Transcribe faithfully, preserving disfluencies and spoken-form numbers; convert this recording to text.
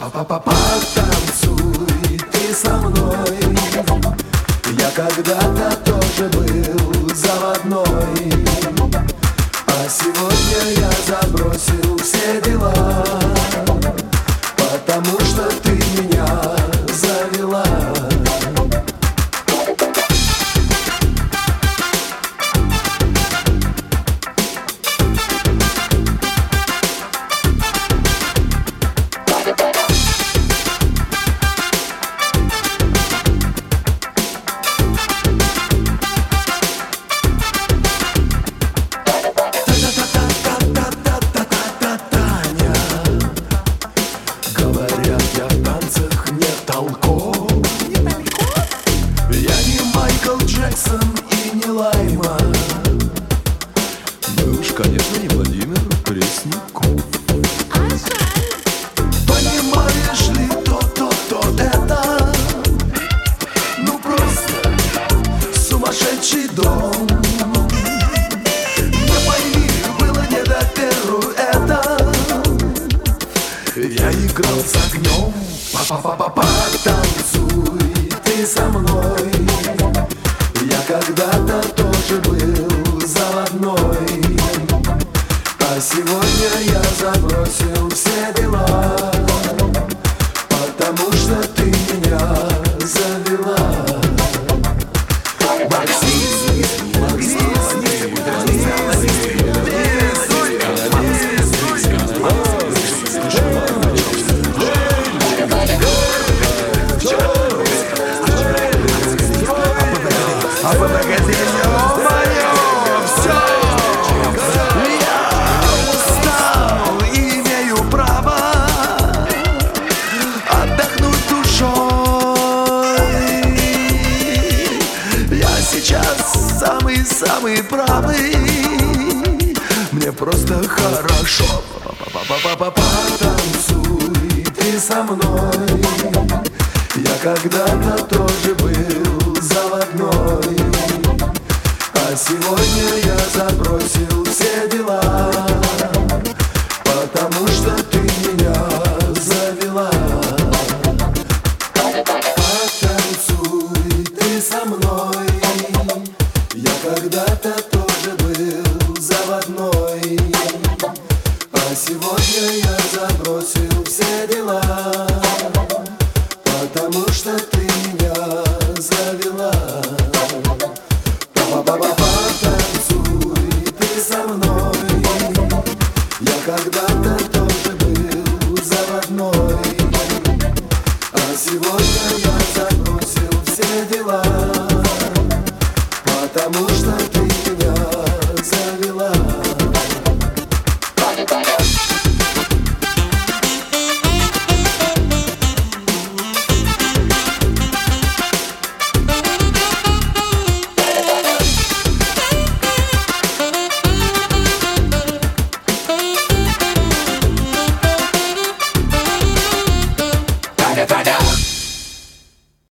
Потанцуй ты со мной. Я когда-то тоже был заводной, а сегодня я забросил все дела, потому что ты меня завела. И не Лайма, ну уж, конечно, не Владимир Пресняков. а жаль. Понимаешь ли, то, то, то это, ну просто сумасшедший дом. Не пойми, было не до перу это. Я играл с огнем. Потанцуй ты со мной. Я когда-то тоже был заводной, а сегодня я забросил все дела, потому что ты меня завела. А по магазину мое все. Я устал и имею право отдохнуть душой. Я сейчас самый-самый правый, мне просто хорошо. Потанцуй ты со мной. Я когда-то тоже был заводной, а сегодня я забросил все дела, потому что ты меня завела. Потанцуй ты со мной. Я когда-то тоже был заводной, а сегодня я забросил все дела, потому что ты меня завела. Потанцуй ты со мной. Я когда-то тоже был заводной, а сегодня я